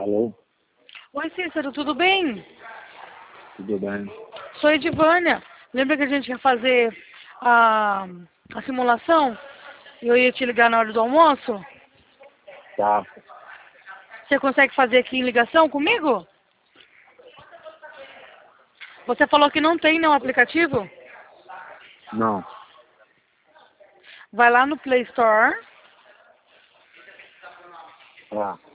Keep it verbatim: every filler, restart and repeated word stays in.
Alô? Oi, Cícero, tudo bem? Tudo bem? Sou Edivânia. Lembra que a gente ia fazer a, a simulação? Eu ia te ligar na hora do almoço? Tá. Você consegue fazer aqui em ligação comigo? Você falou que não tem nenhum aplicativo? Não. Vai lá no Play Store. Tá.